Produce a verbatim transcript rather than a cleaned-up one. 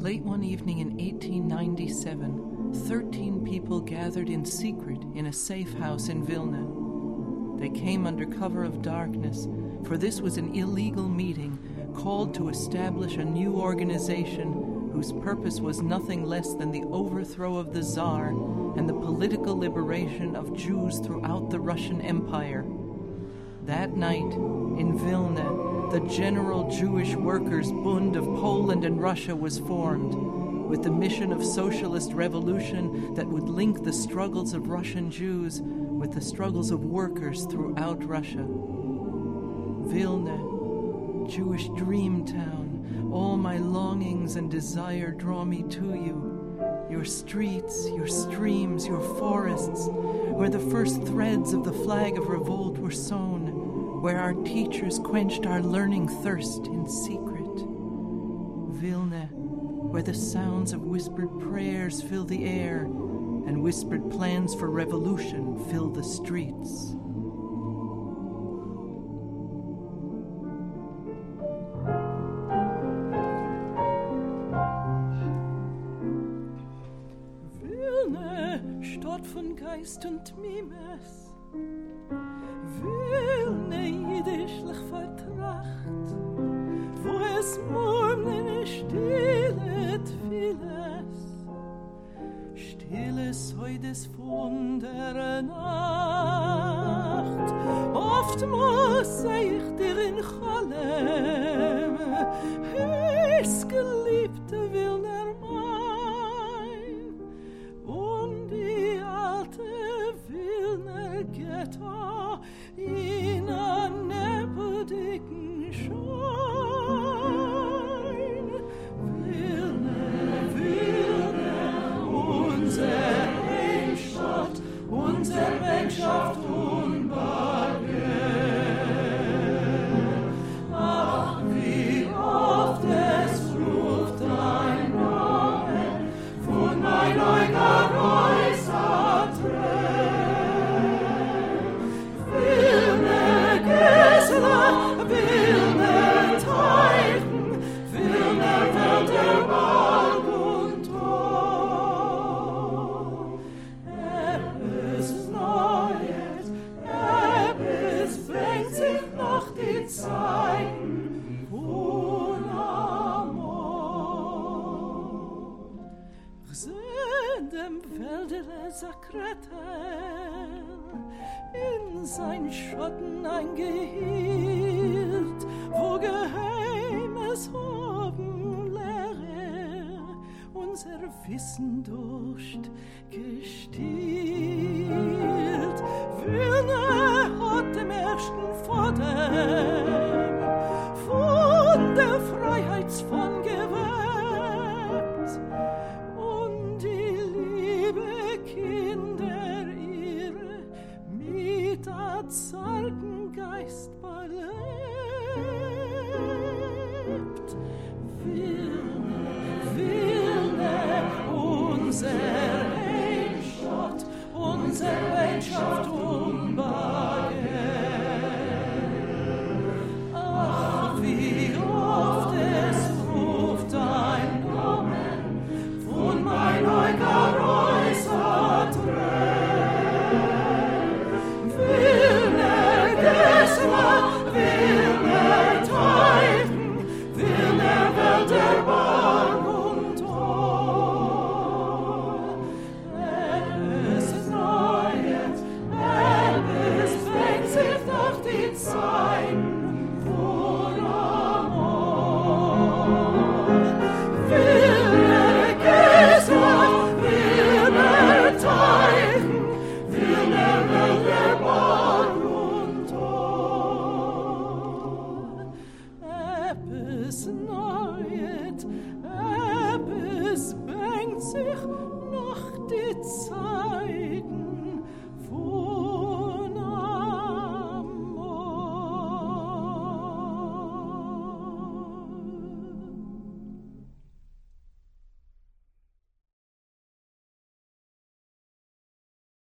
Late one evening in eighteen ninety-seven, thirteen people gathered in secret in a safe house in Vilna. They came under cover of darkness, for this was an illegal meeting called to establish a new organization whose purpose was nothing less than the overthrow of the Tsar and the political liberation of Jews throughout the Russian Empire. That night, in Vilna, the General Jewish Workers' Bund of Poland and Russia was formed, with the mission of socialist revolution that would link the struggles of Russian Jews with the struggles of workers throughout Russia. Vilna, Jewish dream town, all my longings and desire draw me to you. Your streets, your streams, your forests, where the first threads of the flag of revolt were sown, where our teachers quenched our learning thirst in secret. Vilna, where the sounds of whispered prayers fill the air and whispered plans for revolution fill the streets. Von Geist und Mimes, Vilna jüdischlich vertracht, wo es murmeln stillet vieles, stilles heudes von der Nacht. Oftmals seh ich dir in Chalem, es geliebte Vilna Ghetto in a nebeldicken Schein. Vilna, Vilna, unser Heimstatt, unser Menschheit unbargen. Ach, wie oft es ruft dein Name von mein Euger Häuser trägt. Vilna Teichen, Vilna Welt der Wald und Tor. Etwas Neues, etwas bringt sich noch die Zeiten von Amor. Ich seh dem Wälder Sakretel in sein Schatten eingehielt, wo Geheimes hoben Lehre unser Wissen Durst gestillt. Vilna hat dem ersten Vater von der Freiheitsfahne gewebt und die liebe Kinder ihre mit der zarten Geist belebt. Vilna, Vilna, unser Heimstatt, unsere Landschaft unbargen. Ach, wie oft es ruft dein Namen von mein Euger Häuser trägt. Vilna Gesla, Vilna Teichen, Vilna Welt der Bahn und Tor. Es ist Neues, es fängt sich durch die Zeiten von Amor. Vilna Gesla, Vilna Teichen, Vilna Welt der Bahn und Tor. Es Neues,